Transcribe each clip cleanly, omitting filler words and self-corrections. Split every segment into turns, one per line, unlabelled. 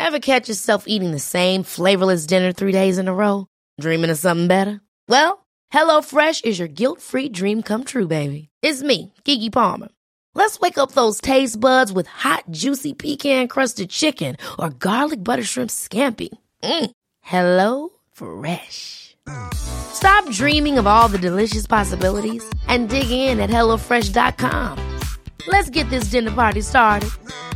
Ever catch yourself eating the same flavorless dinner 3 days in a row? Dreaming of something better? Well, HelloFresh is your guilt-free dream come true, baby. It's me, Keke Palmer. Let's wake up those taste buds with hot, juicy pecan-crusted chicken or garlic butter shrimp scampi. Hello Fresh. Stop dreaming of all the delicious possibilities and dig in at HelloFresh.com. Let's get this dinner party started.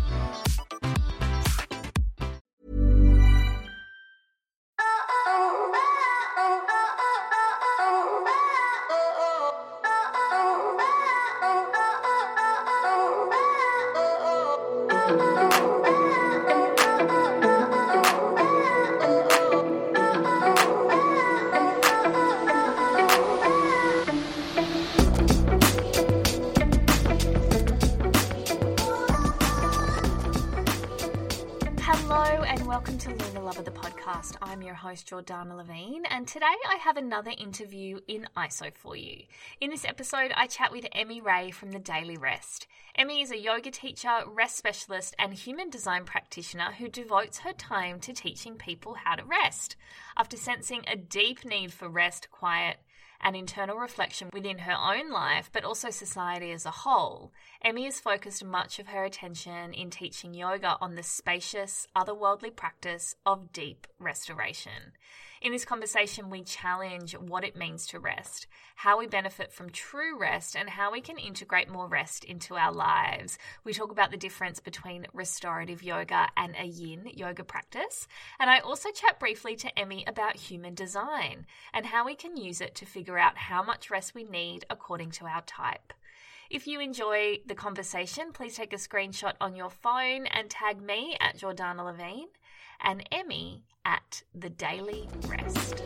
Hello and welcome to Lunar Lover, the podcast. I'm your host, Jordana Levine, and today I have another interview in ISO for you. In this episode, I chat with Emmy Ray from The Daily Rest. Emmy is a yoga teacher, rest specialist, and human design practitioner who devotes her time to teaching people how to rest. After sensing a deep need for rest, quiet, and internal reflection within her own life, but also society as a whole, Emmy has focused much of her attention in teaching yoga on the spacious, otherworldly practice of deep restoration. In this conversation, we challenge what it means to rest, how we benefit from true rest, and how we can integrate more rest into our lives. We talk about the difference between restorative yoga and a yin yoga practice. And I also chat briefly to Emmy about human design and how we can use it to figure out how much rest we need according to our type. If you enjoy the conversation, please take a screenshot on your phone and tag me at Jordana Levine and Emmy at The Daily Rest.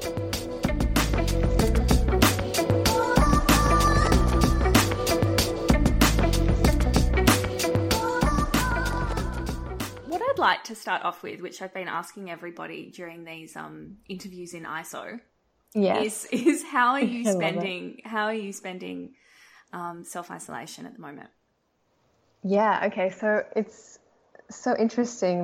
What I'd like to start off with, which I've been asking everybody during these interviews in ISO, is how are you spending self-isolation at the moment?
Yeah, okay, so it's so interesting,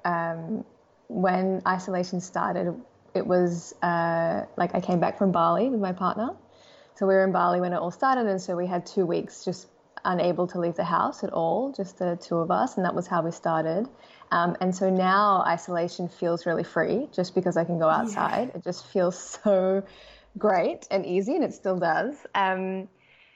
when isolation started, it was I came back from Bali with my partner. So we were in Bali when it all started, and so we had 2 weeks just unable to leave the house at all, just the two of us, and that was how we started. And so now isolation feels really free just because I can go outside. Yeah. It just feels so great and easy, and it still does. And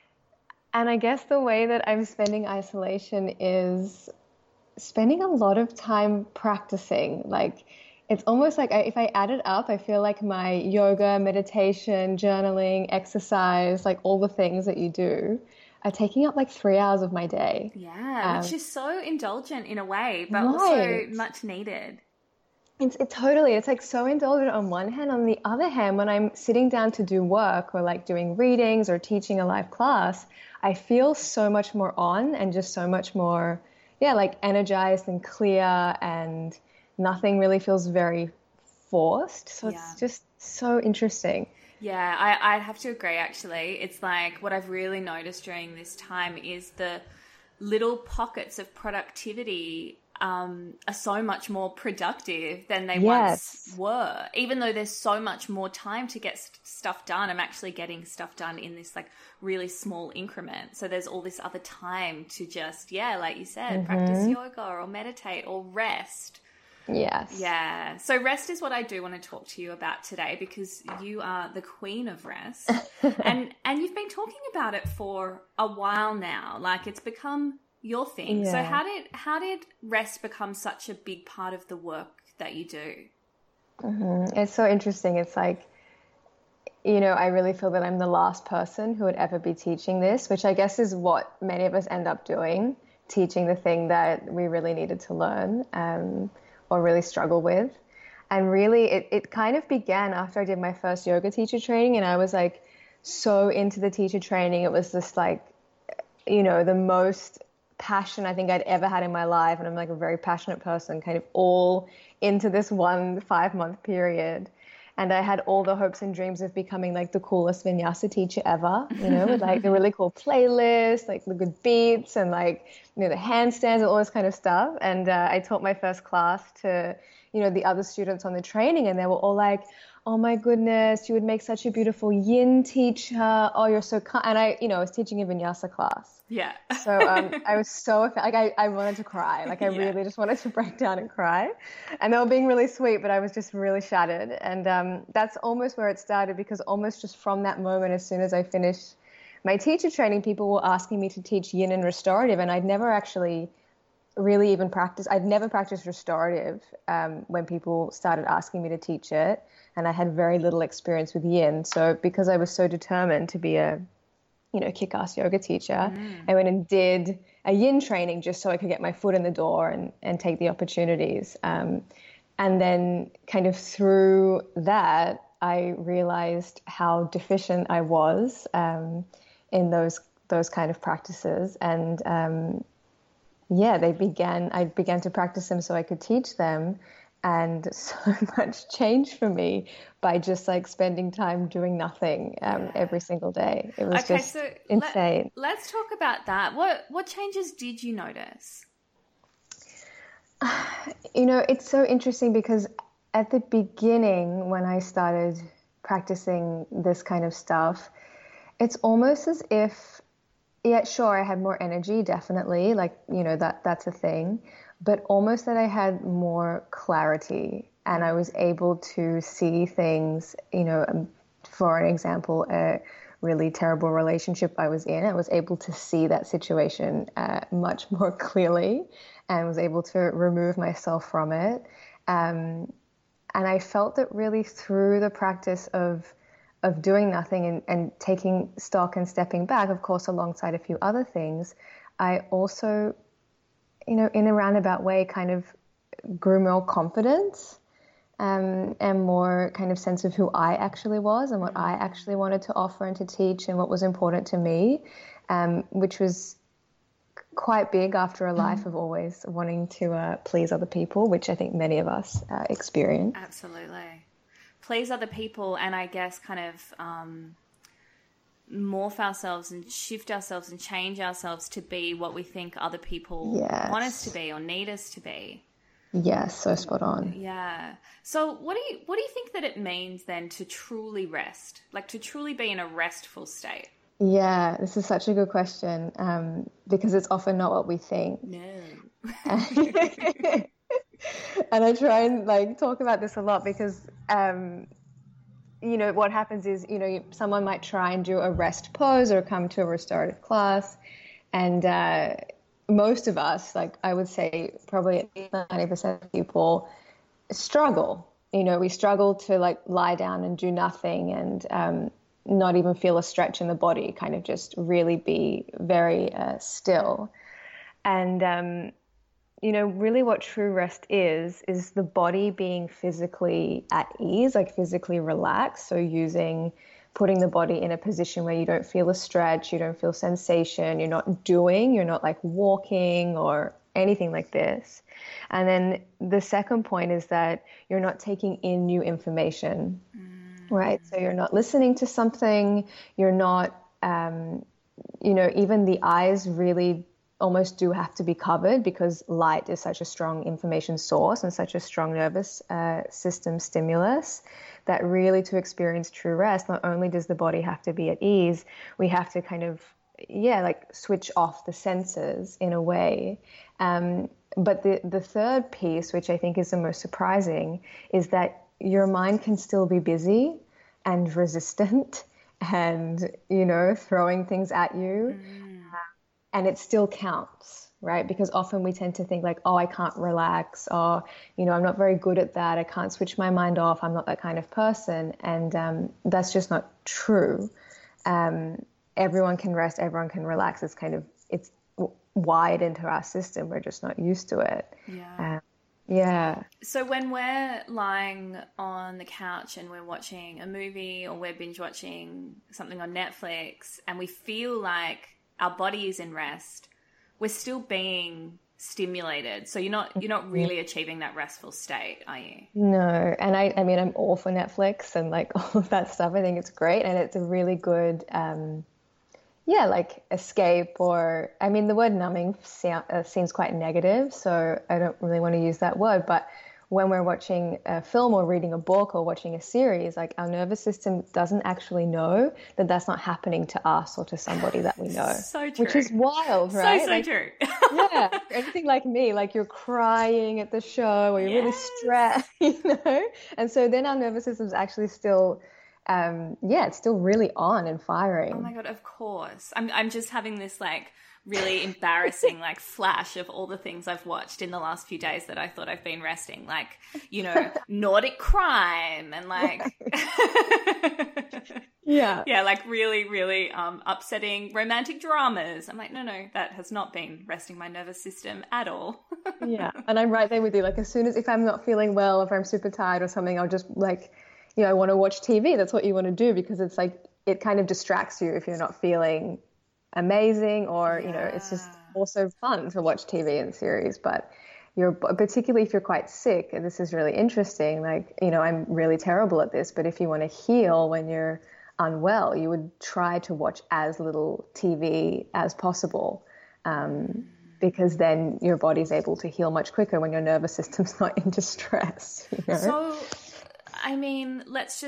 I guess the way that I'm spending isolation is spending a lot of time practicing. It's almost like if I add it up, I feel like my yoga, meditation, journaling, exercise, all the things that you do are taking up 3 hours of my day.
Yeah, which is so indulgent in a way, but also much needed.
It's so indulgent on one hand. On the other hand, when I'm sitting down to do work or doing readings or teaching a live class, I feel so much more on and just so much more, energized and clear, and nothing really feels very forced. So It's just so interesting.
Yeah, I have to agree, actually. It's what I've really noticed during this time is the little pockets of productivity are so much more productive than they once were. Even though there's so much more time to get stuff done, I'm actually getting stuff done in this really small increment. So there's all this other time to just, like you said, practice yoga or meditate or rest.
Yes.
Yeah. So rest is what I do want to talk to you about today, because you are the queen of rest. and you've been talking about it for a while now. It's become your thing. Yeah. So how did rest become such a big part of the work that you do?
Mm-hmm. It's so interesting. It's I really feel that I'm the last person who would ever be teaching this, which I guess is what many of us end up doing, teaching the thing that we really needed to learn or really struggle with. And really it kind of began after I did my first yoga teacher training, and I was so into the teacher training. It was just the most passion I think I'd ever had in my life. And I'm a very passionate person, kind of all into this 1 5-month period. And I had all the hopes and dreams of becoming the coolest vinyasa teacher ever, with the really cool playlist, the good beats and the handstands and all this kind of stuff. And I taught my first class to, the other students on the training, and they were all like, oh my goodness, you would make such a beautiful yin teacher. Oh, you're so kind. And I was teaching a vinyasa class.
Yeah.
So I was so, like, I wanted to cry. Like, I really just wanted to break down and cry. And they were being really sweet, but I was just really shattered. And that's almost where it started, because almost just from that moment, as soon as I finished my teacher training, people were asking me to teach yin and restorative, and I'd never actually really even practiced. I'd never practiced restorative when people started asking me to teach it, and I had very little experience with yin. So because I was so determined to be a, kick-ass yoga teacher, I went and did a yin training just so I could get my foot in the door and take the opportunities. And then kind of through that, I realized how deficient I was in those kind of practices. And I began to practice them so I could teach them. And so much changed for me by just like spending time doing nothing every single day. It was just insane.
Let's talk about that. What changes did you notice?
It's so interesting because at the beginning, when I started practicing this kind of stuff, it's almost as if, yeah, sure, I had more energy, definitely, like, that's a thing, but almost that I had more clarity, and I was able to see things, for an example, a really terrible relationship I was in, I was able to see that situation much more clearly and was able to remove myself from it. And I felt that really through the practice of doing nothing and taking stock and stepping back, of course, alongside a few other things, I also, in a roundabout way, kind of grew more confidence and more kind of sense of who I actually was and what I actually wanted to offer and to teach and what was important to me, which was quite big after a life of always wanting to please other people, which I think many of us experience.
Absolutely. Please other people, and I guess kind of morph ourselves and shift ourselves and change ourselves to be what we think other people want us to be or need us to be.
Yes, so spot on.
Yeah. So what do you think that it means then to truly rest, like to truly be in a restful state?
Yeah, this is such a good question because it's often not what we think.
No.
And I try and like talk about this a lot because, what happens is, someone might try and do a rest pose or come to a restorative class. And most of us, like I would say probably at least 90% of people struggle. We struggle to like lie down and do nothing and not even feel a stretch in the body, kind of just really be very still. And really what true rest is the body being physically at ease, like physically relaxed. So putting the body in a position where you don't feel a stretch, you don't feel sensation, you're not like walking or anything like this. And then the second point is that you're not taking in new information, right? So you're not listening to something, you're not, even the eyes really almost do have to be covered because light is such a strong information source and such a strong nervous system stimulus that really to experience true rest, not only does the body have to be at ease, we have to kind of, switch off the senses in a way. But the third piece, which I think is the most surprising, is that your mind can still be busy and resistant and, throwing things at you. And it still counts, right? Because often we tend to think like, oh, I can't relax, or, I'm not very good at that. I can't switch my mind off. I'm not that kind of person. And that's just not true. Everyone can rest. Everyone can relax. It's wired into our system. We're just not used to it. Yeah.
So when we're lying on the couch and we're watching a movie or we're binge watching something on Netflix and we feel like our body is in rest, we're still being stimulated. So you're not really achieving that restful state, are you?
No. And I mean, I'm all for Netflix and like all of that stuff. I think it's great. And it's a really good, yeah, like escape, or I mean, the word numbing seems quite negative, so I don't really want to use that word. But when we're watching a film or reading a book or watching a series, like our nervous system doesn't actually know that that's not happening to us or to somebody that we know,
So true.
which is wild,
So,
right?
so
Like,
true.
yeah, anything like me, like you're crying at the show or you're really
Yes.
stressed, And so then our nervous system's actually still, yeah, it's still really on and
Oh
firing.
my God, of course. I'm just having this like really embarrassing like flash of all the things I've watched in the last few days that I thought I've been resting, like, Nordic crime and like
Yeah.
yeah, like really, really upsetting romantic dramas. I'm like, no, that has not been resting my nervous system at all.
Yeah. And I'm right there with you. Like as soon as if I'm not feeling well, if I'm super tired or something, I'll just like, I want to watch TV. That's what you want to do because it's like it kind of distracts you if you're not feeling amazing or, it's just
Yeah.
also fun to watch TV and series. But particularly if you're quite sick, and this is really interesting, like, I'm really terrible at this, but if you want to heal when you're unwell, you would try to watch as little TV as possible. Because then your body's able to heal much quicker when your nervous system's not in distress.
So, I mean,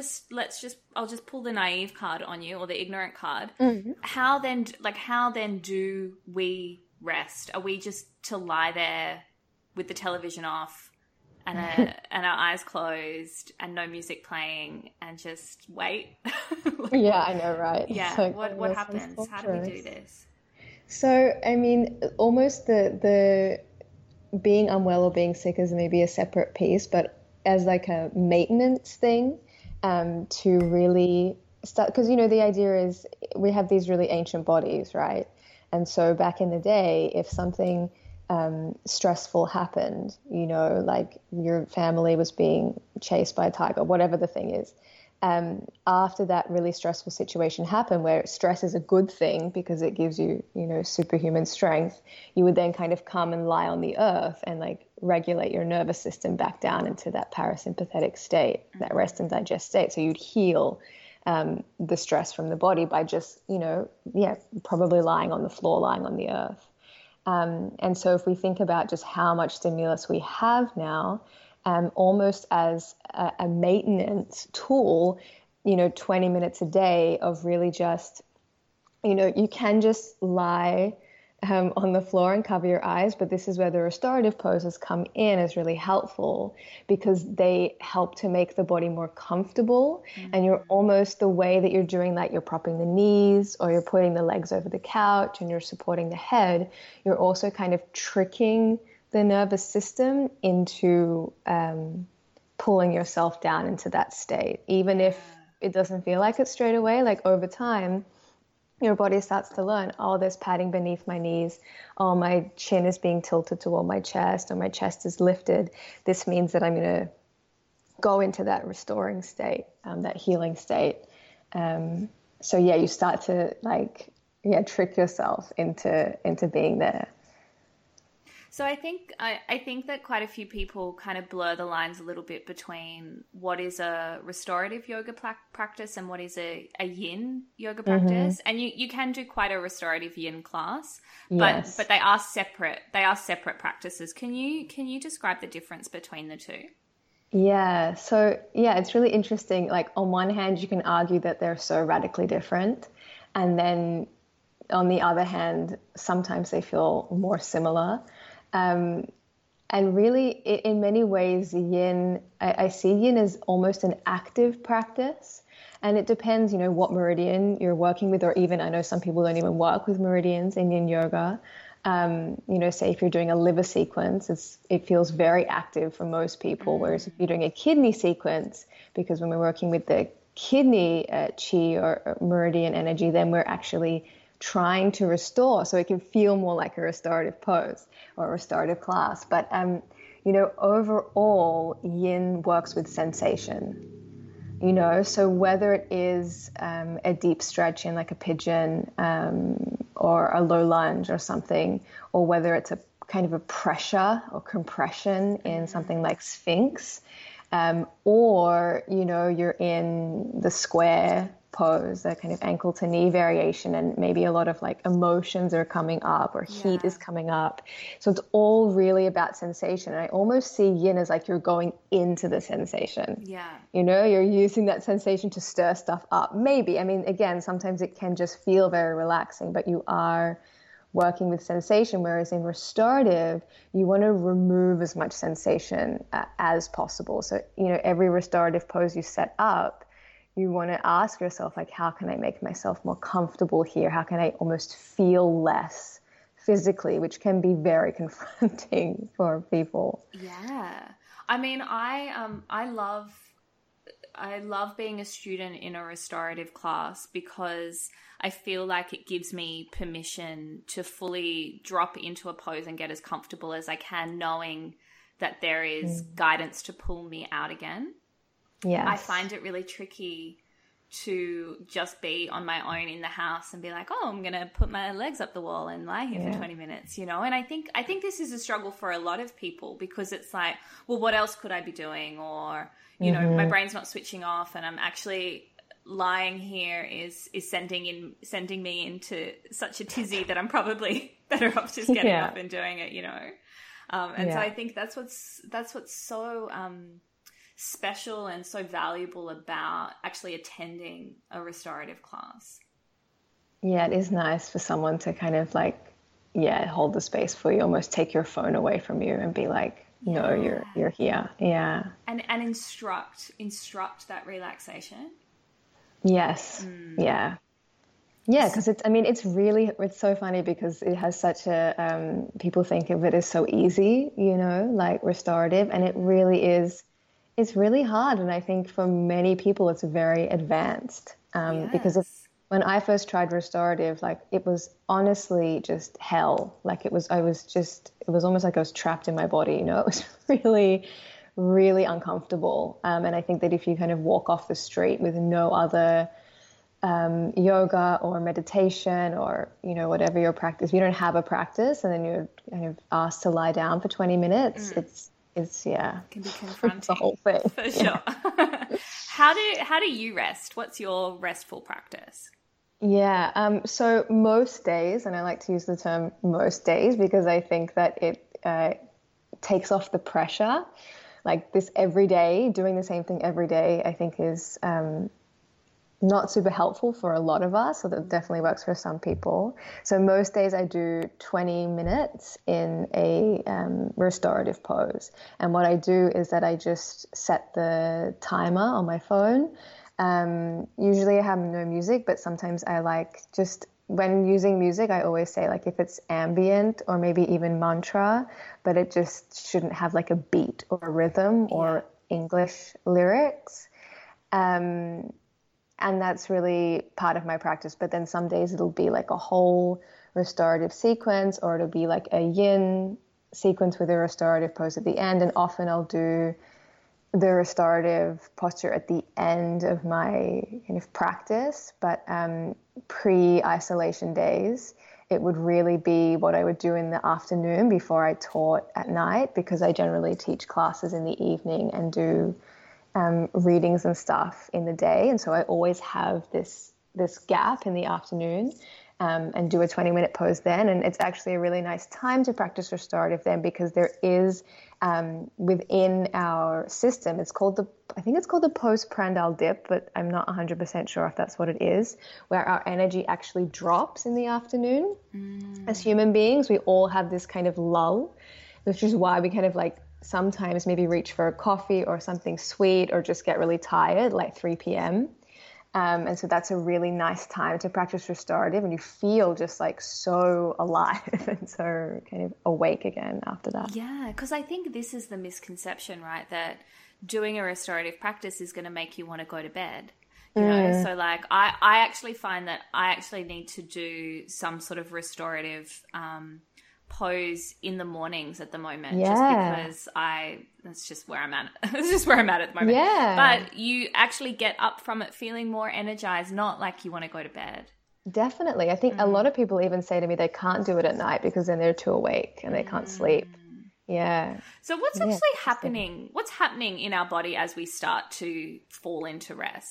I'll just pull the naive card on you or the ignorant card.
Mm-hmm.
How then do we rest? Are we just to lie there with the television off and and our eyes closed and no music playing and just wait?
Yeah, I know, right?
Yeah.
Like,
What happens? How do we do this?
So, I mean, almost the being unwell or being sick is maybe a separate piece, but as like a maintenance thing, to really start, because, the idea is we have these really ancient bodies, right? And so back in the day, if something stressful happened, like your family was being chased by a tiger, whatever the thing is, after that really stressful situation happened, where stress is a good thing because it gives you, superhuman strength, you would then kind of come and lie on the earth and like regulate your nervous system back down into that parasympathetic state, that rest and digest state. So you'd heal the stress from the body by just, probably lying on the floor, lying on the earth. And so if we think about just how much stimulus we have now, almost as a maintenance tool, 20 minutes a day of really just, you can just lie on the floor and cover your eyes, but this is where the restorative poses come in as really helpful because they help to make the body more comfortable. And you're almost, the way that you're doing that, you're propping the knees or you're putting the legs over the couch and you're supporting the head, you're also kind of tricking the nervous system into pulling yourself down into that state. Even if it doesn't feel like it straight away, like over time, your body starts to learn, oh, there's padding beneath my knees. Oh, my chin is being tilted toward my chest or my chest is lifted. This means that I'm going to go into that restoring state, that healing state. So yeah, you start to trick yourself into being there.
So I think that quite a few people kind of blur the lines a little bit between what is a restorative yoga practice and what is a yin yoga practice. And you can do quite a restorative yin class,
Yes.
but they are separate. They are separate practices. Can you describe the difference between the two?
Yeah. So yeah, it's really interesting. Like on one hand, you can argue that they're so radically different, and then on the other hand, sometimes they feel more similar. And really, in many ways, yin, I see yin as almost an active practice. And it depends, what meridian you're working with, or even I know some people don't even work with meridians in yin yoga. Say if you're doing a liver sequence, it feels very active for most people. Whereas if you're doing a kidney sequence, because when we're working with the kidney chi or meridian energy, then we're actually trying to restore, so it can feel more like a restorative pose or a restorative class. But overall, yin works with sensation. So whether it is a deep stretch in like a pigeon or a low lunge or something, or whether it's a kind of a pressure or compression in something like Sphinx, or you're in the square pose, a kind of ankle to knee variation, and maybe a lot of like emotions are coming up or heat is coming up. So it's all really about sensation. And I almost see yin as like you're going into the sensation.
Yeah.
You know, you're using that sensation to stir stuff up. Maybe, I mean, again, sometimes it can just feel very relaxing, but you are working with sensation, whereas in restorative, you want to remove as much sensation as possible. So, you know, every restorative pose you set up, you want to ask yourself, like, how can I make myself more comfortable here? How can I almost feel less physically, which can be very confronting for people.
Yeah. I mean, I love being a student in a restorative class because I feel like it gives me permission to fully drop into a pose and get as comfortable as I can, knowing that there is guidance to pull me out again.
Yes.
I find it really tricky to just be on my own in the house and be like, oh, I'm going to put my legs up the wall and lie here for 20 minutes, you know? And I think this is a struggle for a lot of people because it's like, well, what else could I be doing? Or, you know, my brain's not switching off and I'm actually lying here is sending me into such a tizzy that I'm probably better off just getting up and doing it, you know? So I think that's what's so special and so valuable about actually attending a restorative class.
Yeah, it is nice for someone to kind of like, hold the space for you, almost take your phone away from you and be like, no, you're here. Yeah.
And instruct that relaxation.
Yes. Yeah. Yeah, because it's so funny because it has such a, people think of it as so easy, you know, like restorative, and it really is, it's really hard. And I think for many people it's very advanced because when I first tried restorative, like it was honestly just hell. Like it was almost like I was trapped in my body, you know, it was really, really uncomfortable. And I think that if you kind of walk off the street with no other yoga or meditation or, you know, whatever your practice, you don't have a practice and then you're kind of asked to lie down for 20 minutes. It can
be confronting.
It's the whole thing.
For sure. How do you rest? What's your restful practice?
Yeah. So most days, and I like to use the term most days because I think that it takes off the pressure. Like this every day, doing the same thing every day, I think is not super helpful for a lot of us. So that definitely works for some people. So most days I do 20 minutes in a restorative pose. And what I do is that I just set the timer on my phone. Usually I have no music, but sometimes I like just when using music, I always say like if it's ambient or maybe even mantra, but it just shouldn't have like a beat or a rhythm or English lyrics. And that's really part of my practice. But then some days it'll be like a whole restorative sequence, or it'll be like a yin sequence with a restorative pose at the end. And often I'll do the restorative posture at the end of my kind of practice. But pre-isolation days, it would really be what I would do in the afternoon before I taught at night, because I generally teach classes in the evening and do readings and stuff in the day. And so I always have this gap in the afternoon and do a 20-minute pose then. And it's actually a really nice time to practice restorative then, because there is within our system, I think it's called the postprandial dip, but I'm not 100% sure if that's what it is, where our energy actually drops in the afternoon. As human beings, we all have this kind of lull, which is why we kind of like sometimes maybe reach for a coffee or something sweet or just get really tired, like 3 p.m. And so that's a really nice time to practice restorative, and you feel just like so alive and so kind of awake again after that.
Yeah, because I think this is the misconception, right? That doing a restorative practice is going to make you want to go to bed. You know, so like I actually find that I actually need to do some sort of restorative pose in the mornings at the moment, just because that's just where I'm at. It's just where I'm at the moment.
Yeah.
But you actually get up from it feeling more energized, not like you want to go to bed. Definitely.
I think a lot of people even say to me they can't do it at night because then they're too awake and they can't sleep. Yeah.
So what's actually happening? What's happening in our body as we start to fall into rest?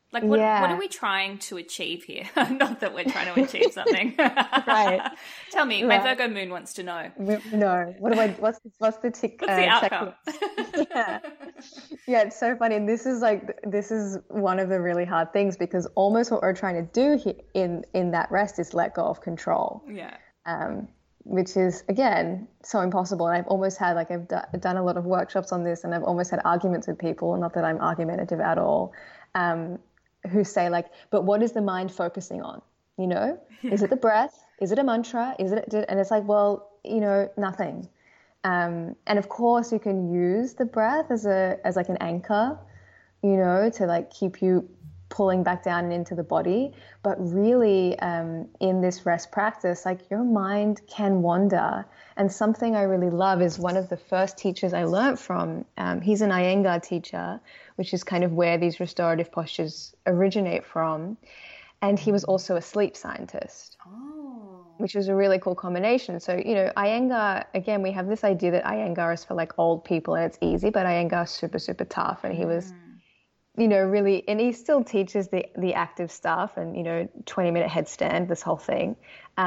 Like, what are we trying to achieve here? Not that we're trying to achieve something.
Right.
Tell me, my Virgo moon wants to know.
No. What's the tick?
What's the outcome?
Yeah. Yeah, it's so funny. And this is one of the really hard things, because almost what we're trying to do here in that rest is let go of control.
Yeah.
Which is, again, so impossible. And I've almost had, like, I've done a lot of workshops on this, and I've almost had arguments with people, not that I'm argumentative at all, who say, like, but what is the mind focusing on? You know, is it the breath? Is it a mantra? And it's like, well, you know, nothing. And of course you can use the breath as like an anchor, you know, to like keep you pulling back down and into the body. But really, in this rest practice, like, your mind can wander. And something I really love is one of the first teachers I learned from. He's an Iyengar teacher, which is kind of where these restorative postures originate from. And he was also a sleep scientist, which was a really cool combination. So, you know, Iyengar, again, we have this idea that Iyengar is for like old people and it's easy, but Iyengar is super, super tough. And he was, you know, really, and he still teaches the active stuff and, you know, 20-minute headstand, this whole thing.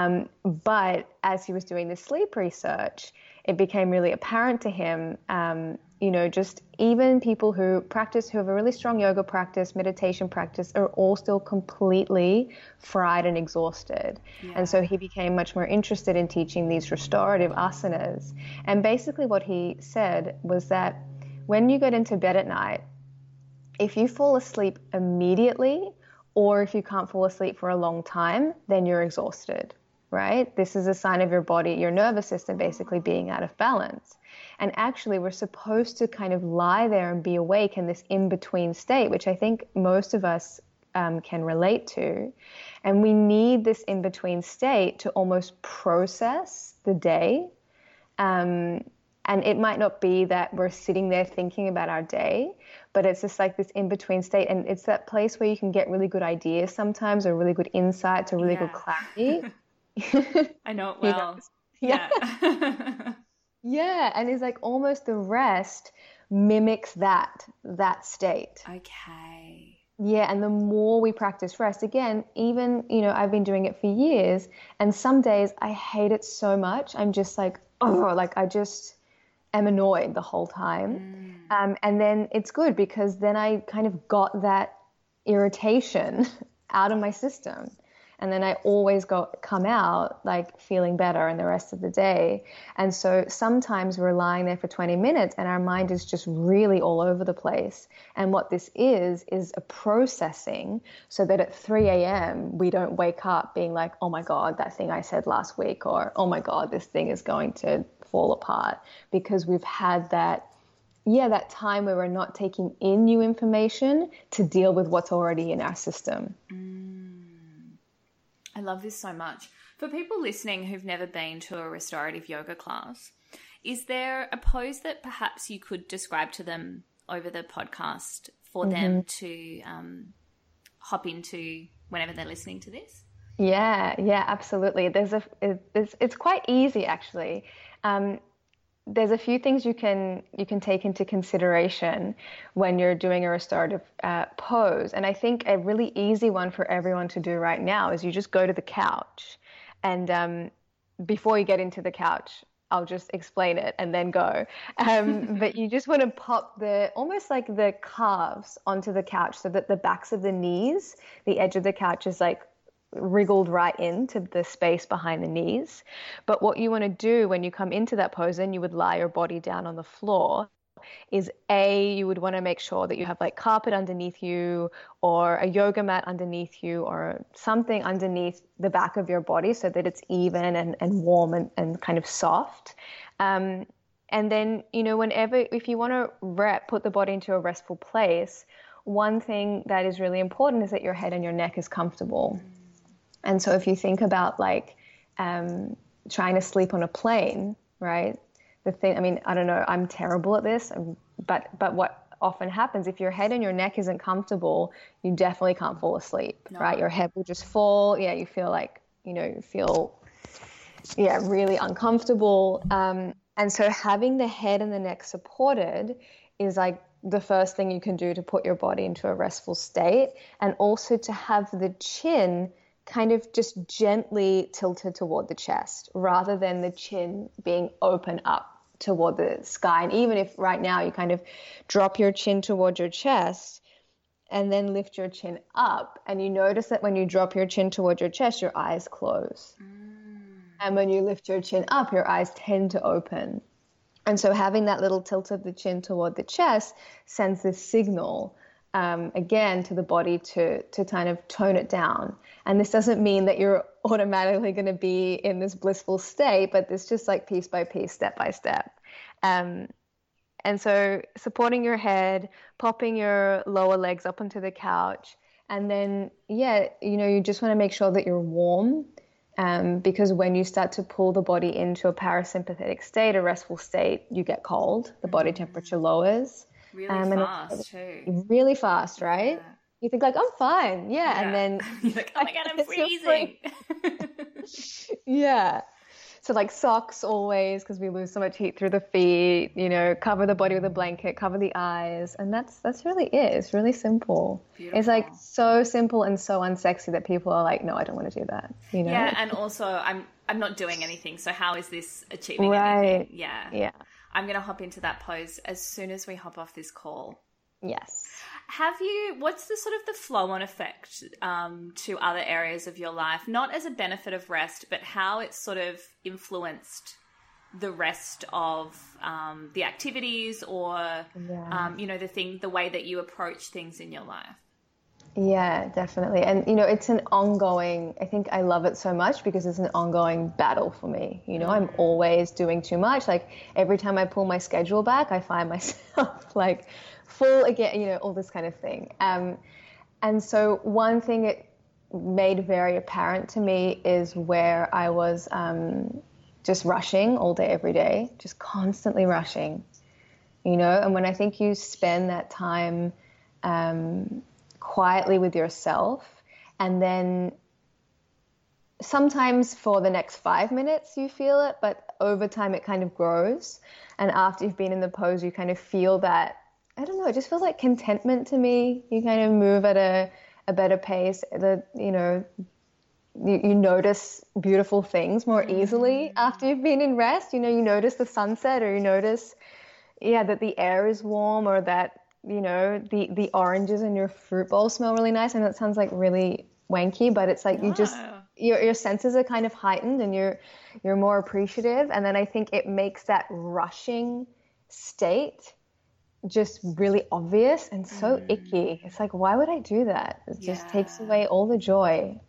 But as he was doing the sleep research, it became really apparent to him, you know, just even people who have a really strong yoga practice, meditation practice, are all still completely fried and exhausted. Yeah. And so he became much more interested in teaching these restorative asanas. And basically what he said was that when you get into bed at night, if you fall asleep immediately, or if you can't fall asleep for a long time, then you're exhausted, right? This is a sign of your body, your nervous system basically being out of balance. And actually, we're supposed to kind of lie there and be awake in this in-between state, which I think most of us can relate to. And we need this in-between state to almost process the day. And it might not be that we're sitting there thinking about our day, but it's just like this in-between state. And it's that place where you can get really good ideas sometimes, or really good insights, or really good clarity.
I know it well.
You know? Yeah. Yeah, and it's like almost the rest mimics that state.
Okay.
Yeah, and the more we practice rest, again, even, you know, I've been doing it for years, and some days I hate it so much. I'm just like, oh, like I just am annoyed the whole time. And then it's good, because then I kind of got that irritation out of my system. And then I always come out like feeling better in the rest of the day. And so sometimes we're lying there for 20 minutes and our mind is just really all over the place. And what this is a processing, so that at 3 a.m. we don't wake up being like, oh my God, that thing I said last week, or oh my God, this thing is going to fall apart, because we've had that time where we're not taking in new information to deal with what's already in our system.
I love this so much. For people listening who've never been to a restorative yoga class, is there a pose that perhaps you could describe to them over the podcast for them to hop into whenever they're listening to this?
Yeah, absolutely. It's quite easy, actually. There's a few things you can take into consideration when you're doing a restorative pose. And I think a really easy one for everyone to do right now is you just go to the couch. And before you get into the couch, I'll just explain it and then go. But you just want to pop almost like the calves onto the couch, so that the backs of the knees, the edge of the couch is like wriggled right into the space behind the knees. But what you want to do when you come into that pose, and you would lie your body down on the floor, is you would want to make sure that you have like carpet underneath you, or a yoga mat underneath you, or something underneath the back of your body, so that it's even and warm and kind of soft. And then, you know, if you want to put the body into a restful place, one thing that is really important is that your head and your neck is comfortable. And so if you think about like trying to sleep on a plane, right? I don't know, I'm terrible at this, but what often happens, if your head and your neck isn't comfortable, you definitely can't fall asleep, right? Your head will just fall. Yeah, you feel like, really uncomfortable. And so having the head and the neck supported is like the first thing you can do to put your body into a restful state, and also to have the chin kind of just gently tilted toward the chest rather than the chin being open up toward the sky. And even if right now you kind of drop your chin toward your chest and then lift your chin up, and you notice that when you drop your chin toward your chest, your eyes close. And when you lift your chin up, your eyes tend to open. And so having that little tilt of the chin toward the chest sends this signal, again, to the body to kind of tone it down. And this doesn't mean that you're automatically going to be in this blissful state, but it's just like piece by piece, step by step. And so supporting your head, popping your lower legs up onto the couch, and then, you just want to make sure that you're warm. Because when you start to pull the body into a parasympathetic state, a restful state, you get cold, the body temperature lowers.
Really fast too.
Really fast, right?
Yeah.
You think like, I'm fine. Yeah. And then
you're like, oh my God, I'm freezing.
Yeah. So like socks always, because we lose so much heat through the feet, cover the body with a blanket, cover the eyes. And that's really it. It's really simple.
Beautiful.
It's like so simple and so unsexy that people are like, no, I don't want to do that.
Yeah. And also I'm not doing anything. So how is this achieving
right.
anything? Yeah.
Yeah.
I'm going to hop into that pose as soon as we hop off this call.
Yes.
What's the sort of the flow-on effect to other areas of your life, not as a benefit of rest, but how it's sort of influenced the rest of the activities or, the way that you approach things in your life?
Yeah, definitely. And, it's an ongoing, I think I love it so much because it's an ongoing battle for me. I'm always doing too much. Like every time I pull my schedule back, I find myself like full again, all this kind of thing. And so one thing it made very apparent to me is where I was just rushing all day, every day, just constantly rushing, and when I think you spend that time quietly with yourself, and then sometimes for the next 5 minutes you feel it, but over time it kind of grows. And after you've been in the pose, you kind of feel that, I don't know, it just feels like contentment to me. You kind of move at a better pace. You notice beautiful things more easily after you've been in rest. You notice the sunset, or you notice, that the air is warm, or that, the oranges in your fruit bowl smell really nice. And that sounds like really wanky, but it's like your senses are kind of heightened, and you're more appreciative. And then I think it makes that rushing state just really obvious and so icky. It's like, why would I do that? It just takes away all the joy.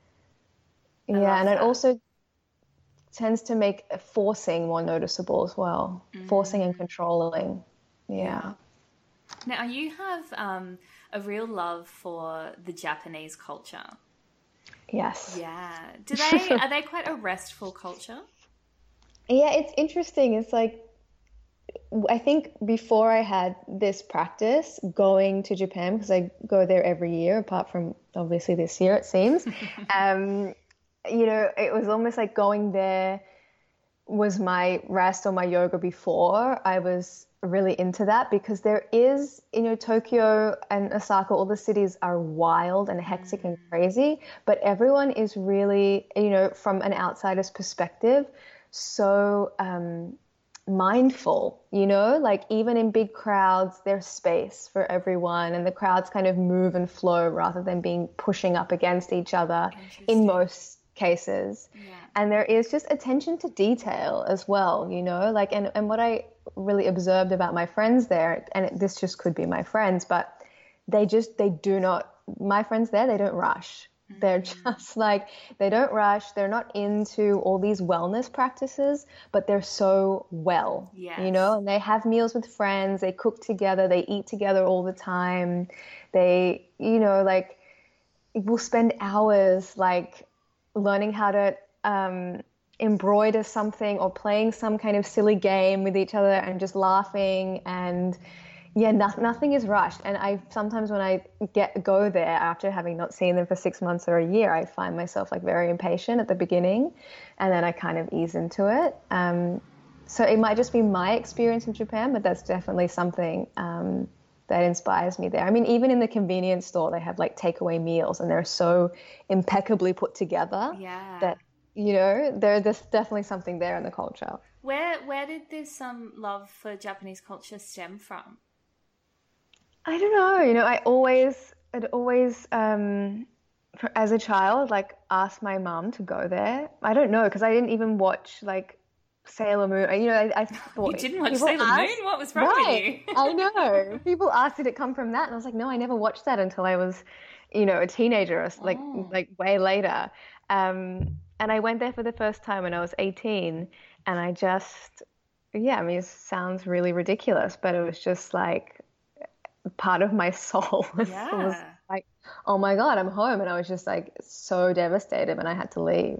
And it also tends to make forcing more noticeable as well. Forcing and controlling. Yeah.
Now, you have a real love for the Japanese culture.
Yes.
Yeah. Are they quite a restful culture?
Yeah, it's interesting. It's like, I think before I had this practice going to Japan, because I go there every year, apart from obviously this year, it seems, it was almost like going there was my rest or my yoga before I was really into that, because there is, Tokyo and Osaka, all the cities are wild and hectic and crazy, but everyone is really, from an outsider's perspective, so mindful, like even in big crowds, there's space for everyone, and the crowds kind of move and flow rather than being pushing up against each other in most cases. And there is just attention to detail as well, like, and what I really observed about my friends there, and this just could be my friends, but my friends there, they don't rush. They're just like, they don't rush. They're not into all these wellness practices, but they're so well, and they have meals with friends. They cook together. They eat together all the time. They, like, will spend hours like learning how to embroider something or playing some kind of silly game with each other and just laughing, and nothing is rushed. And I sometimes when I go there after having not seen them for 6 months or a year, I find myself like very impatient at the beginning, and then I kind of ease into it. So it might just be my experience in Japan, but that's definitely something that inspires me there. I mean, even in the convenience store, they have like takeaway meals and they're so impeccably put together
Yeah.
that, there's definitely something there in the culture.
Where did this love for Japanese culture stem from?
I don't know. I'd always, as a child, like asked my mum to go there. I don't know because I didn't even watch like Sailor Moon. I
You
thought
didn't watch
people
Sailor Moon?
asked,
What was wrong with
right?
you?
I know. People asked, did it come from that? And I was like, no, I never watched that until I was, a teenager, or
Oh.
like way later. And I went there for the first time when I was 18, and I just, yeah, I mean, it sounds really ridiculous, but it was just like part of my soul was
Yeah.
like, oh my God, I'm home. And I was just like so devastated when I had to leave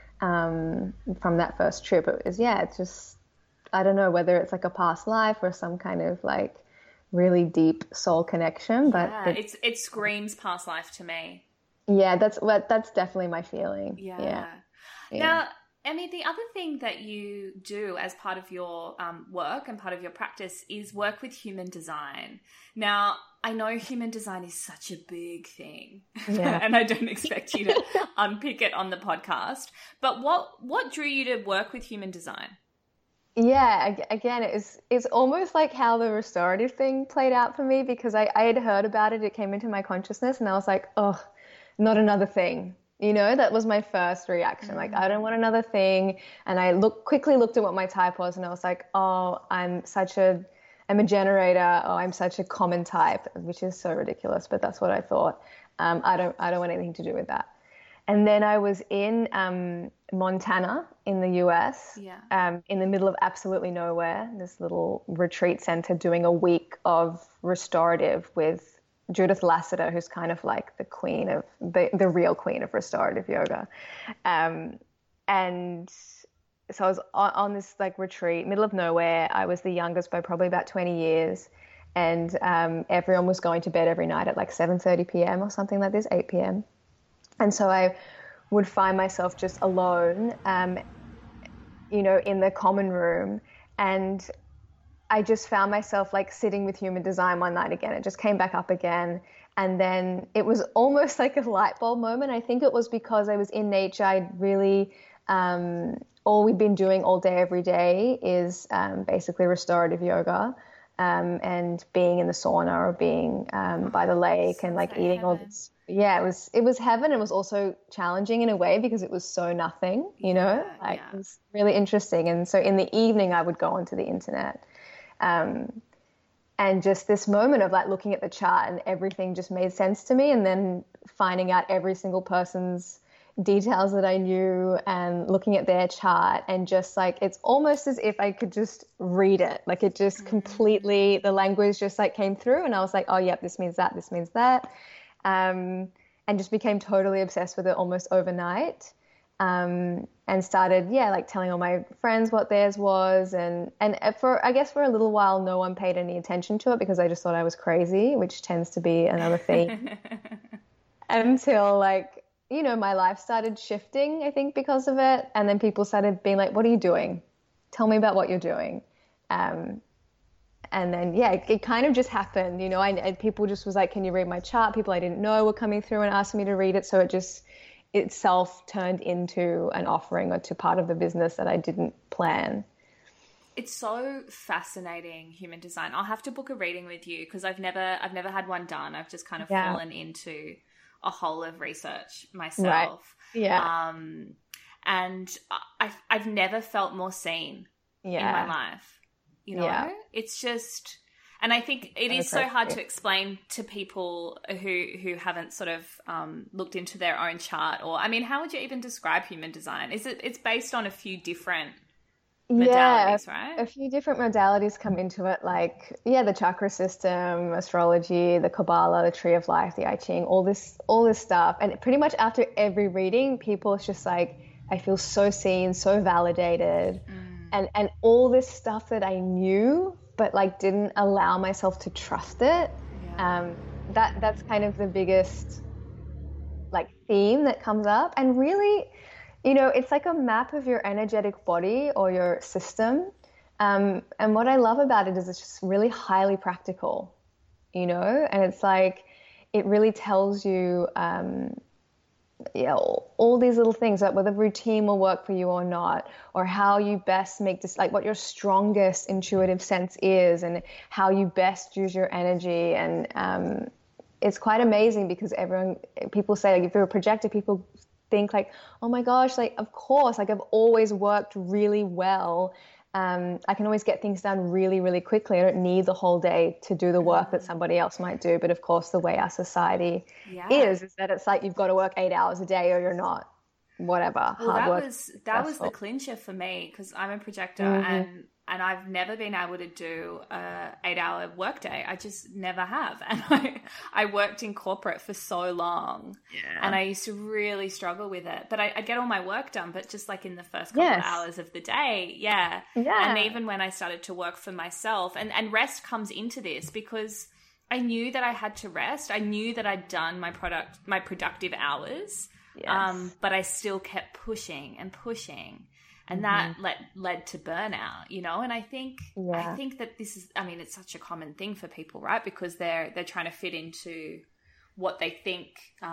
from that first trip. It was, yeah, it's just, I don't know whether it's like a past life or some kind of like really deep soul connection, but
Yeah. It screams past life to me.
yeah, that's definitely my feeling. Yeah.
Yeah.
Yeah.
Now, Emmy, the other thing that you do as part of your work and part of your practice is work with human design. Now, I know human design is such a big thing,
Yeah.
and I don't expect you to unpick it on the podcast. But what drew you to work with human design?
Yeah, again, it's almost like how the restorative thing played out for me because I had heard about it. It came into my consciousness, and I was like, oh, not another thing. That was my first reaction. Like, I don't want another thing. And I quickly looked at what my type was, and I was like, oh, I'm a generator. Oh, I'm such a common type, which is so ridiculous, but that's what I thought. I don't want anything to do with that. And then I was in Montana in the US,
Yeah.
in the middle of absolutely nowhere, this little retreat center doing a week of restorative with Judith Lassiter, who's kind of like the queen of the real queen of restorative yoga. And so I was on this like retreat, middle of nowhere. I was the youngest by probably about 20 years. And everyone was going to bed every night at like 7:30 p.m. or something like this, 8 p.m. And so I would find myself just alone, in the common room. And I just found myself like sitting with human design one night again. It just came back up again. And then it was almost like a light bulb moment. I think it was because I was in nature. I'd really, all we've been doing all day, every day is basically restorative yoga. And being in the sauna or being by the lake and like eating all this. Yeah, it was heaven. It was also challenging in a way because it was so nothing, It was really interesting. And so in the evening I would go onto the internet. And just this moment of like looking at the chart and everything just made sense to me. And then finding out every single person's details that I knew and looking at their chart and just like, it's almost as if I could just read it. Like it just completely, the language just like came through and I was like, oh, yep, this means that, this means that. And just became totally obsessed with it almost overnight. And started, like telling all my friends what theirs was. And for a little while, no one paid any attention to it because I just thought I was crazy, which tends to be another theme. Until like, my life started shifting, I think, because of it. And then people started being like, what are you doing? Tell me about what you're doing. And then, it kind of just happened, and people just was like, can you read my chart? People I didn't know were coming through and asking me to read it. So it just itself turned into an offering or to part of the business that I didn't plan.
It's so fascinating, human design. I'll have to book a reading with you because I've never had one done. I've just kind of fallen into a hole of research myself.
Right. Yeah.
And I've never felt more seen in my life. It's just, and I think it is so hard to explain to people who haven't sort of looked into their own chart. Or, I mean, how would you even describe human design? It's based on a few different modalities, right?
A few different modalities come into it, like the chakra system, astrology, the Kabbalah, the Tree of Life, the I Ching, all this stuff. And pretty much after every reading, people it's just like, I feel so seen, so validated, and all this stuff that I knew but like didn't allow myself to trust it. That's kind of the biggest like theme that comes up. And really, it's like a map of your energetic body or your system. And what I love about it is it's just really highly practical. And it's like, it really tells you, all these little things, that whether routine will work for you or not, or how you best make this, like what your strongest intuitive sense is, and how you best use your energy. And it's quite amazing because people say, like, if you're a projector, people think like, oh my gosh, like, of course, like I've always worked really well. I can always get things done really, really quickly. I don't need the whole day to do the work that somebody else might do. But of course, the way our society is that it's like you've got to work 8 hours a day or you're not, whatever.
Well,
hard work.
that was the clincher for me, because I'm a projector, and I've never been able to do a 8-hour workday. I just never have. And I worked in corporate for so long, and I used to really struggle with it. But I'd get all my work done, but just like in the first couple of hours of the day. And even when I started to work for myself, and rest comes into this, because I knew that I had to rest. I knew that I'd done my productive hours, but I still kept pushing and pushing. And that led to burnout, and I think that this is, I mean, it's such a common thing for people, right? Because they're trying to fit into what they think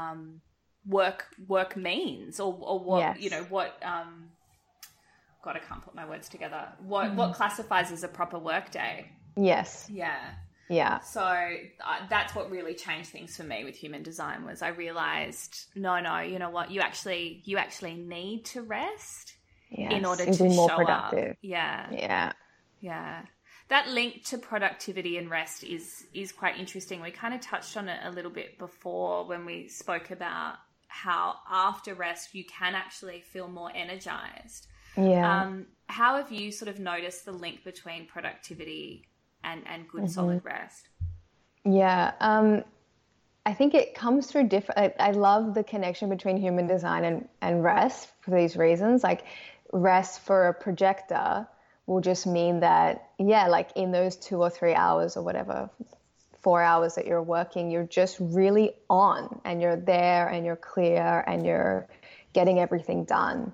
work means, or what what God, I can't put my words together. What classifies as a proper work day?
Yes.
Yeah. So that's what really changed things for me with human design, was I realized, no, you know what, you actually need to rest.
Yes,
in order
to
to
be more
show
productive.
up. Yeah. That link to productivity and rest is quite interesting. We kind of touched on it a little bit before when we spoke about how after rest you can actually feel more energized. How have you sort of noticed the link between productivity and good solid rest?
I think it comes through different. I love the connection between human design and rest for these reasons. Like, rest for a projector will just mean that, like in those 2 or 3 hours or whatever, 4 hours that you're working, you're just really on, and you're there, and you're clear, and you're getting everything done.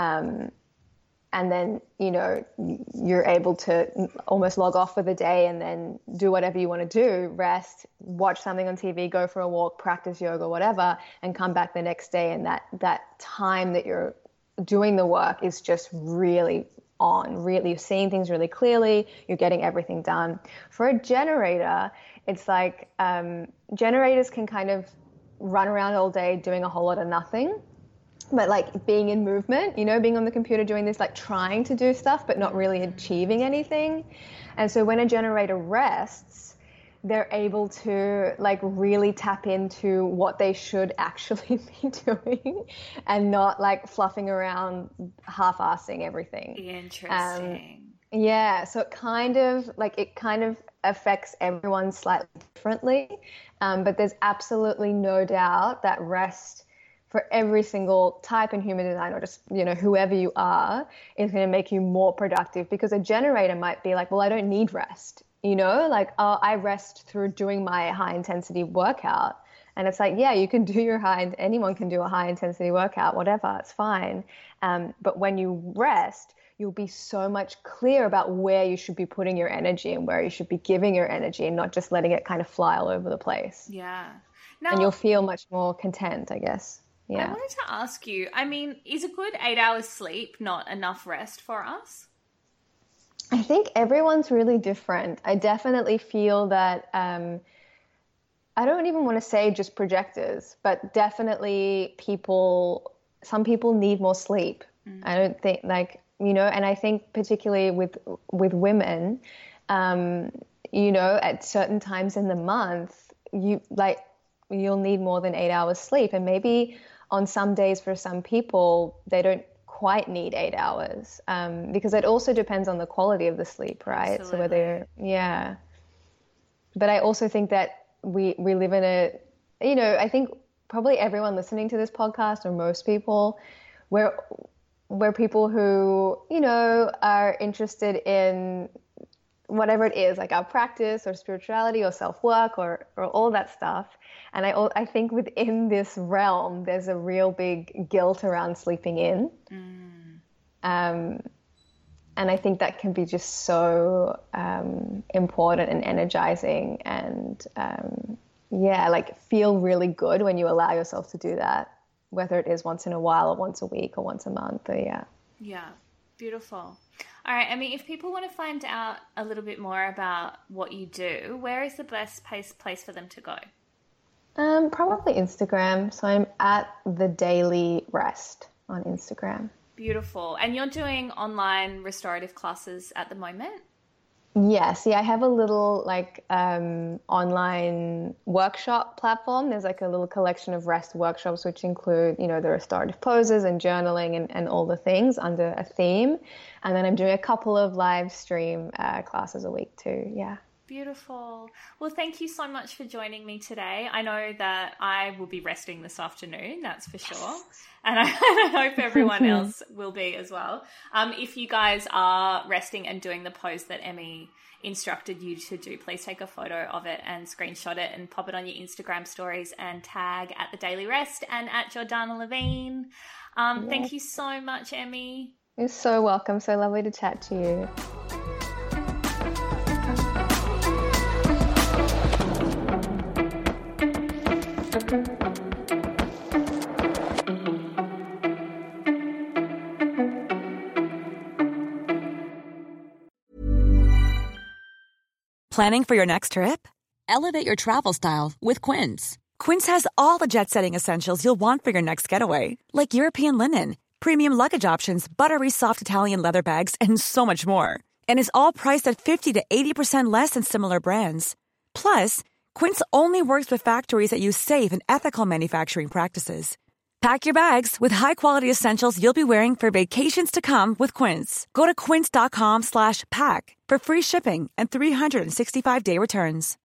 And then, you're able to almost log off for the day and then do whatever you want to do, rest, watch something on TV, go for a walk, practice yoga, whatever, and come back the next day. And that time that you're doing the work is just really on, really, you're seeing things really clearly, you're getting everything done. For a generator, it's like generators can kind of run around all day doing a whole lot of nothing. But like being in movement, being on the computer doing this, like trying to do stuff, but not really achieving anything. And so when a generator rests, they're able to like really tap into what they should actually be doing, and not like fluffing around, half-assing everything.
Interesting.
So it kind of affects everyone slightly differently. But there's absolutely no doubt that rest for every single type in human design, or just, whoever you are, is going to make you more productive. Because a generator might be like, well, I don't need rest, like, oh, I rest through doing my high intensity workout. And it's like, you can do anyone can do a high intensity workout, whatever, it's fine. But when you rest, you'll be so much clear about where you should be putting your energy and where you should be giving your energy, and not just letting it kind of fly all over the place. And you'll feel much more content, I guess. I
wanted to ask you, I mean, is a good 8 hours sleep not enough rest for us?
I think everyone's really different. I definitely feel that, I don't even want to say just projectors, but definitely some people need more sleep. I don't think and I think particularly with women, at certain times in the month, you'll need more than 8 hours sleep. And maybe on some days for some people, they don't quite need 8 hours, because it also depends on the quality of the sleep, right?
Absolutely.
So whether, but I also think that we live in I think probably everyone listening to this podcast, or most people, we're people who, are interested in whatever it is, like our practice or spirituality or self-work or all that stuff. And I think within this realm, there's a real big guilt around sleeping in. And I think that can be just so important and energizing, and like feel really good when you allow yourself to do that, whether it is once in a while or once a week or once a month. Or,
Yeah, beautiful. All right, Emmy, if people want to find out a little bit more about what you do, where is the best place for them to go?
Probably Instagram. So I'm at The Daily Rest on Instagram.
Beautiful. And you're doing online restorative classes at the moment?
Yes. Yeah, I have a little online workshop platform. There's like a little collection of rest workshops, which include, the restorative poses and journaling and all the things under a theme. And then I'm doing a couple of live stream classes a week too. Yeah.
Beautiful. Well, thank you so much for joining me today. I know that I will be resting this afternoon, that's for sure. And I hope everyone else will be as well. If you guys are resting and doing the pose that Emmy instructed you to do, please take a photo of it and screenshot it and pop it on your Instagram stories and tag at The Daily Rest and at Jordana Levine. Thank you so much, Emmy.
You're so welcome. So lovely to chat to you.
Planning for your next trip? Elevate your travel style with Quince. Quince has all the jet-setting essentials you'll want for your next getaway, like European linen, premium luggage options, buttery soft Italian leather bags, and so much more. And is all priced at 50 to 80% less than similar brands. Plus, Quince only works with factories that use safe and ethical manufacturing practices. Pack your bags with high-quality essentials you'll be wearing for vacations to come with Quince. Go to quince.com/pack for free shipping and 365-day returns.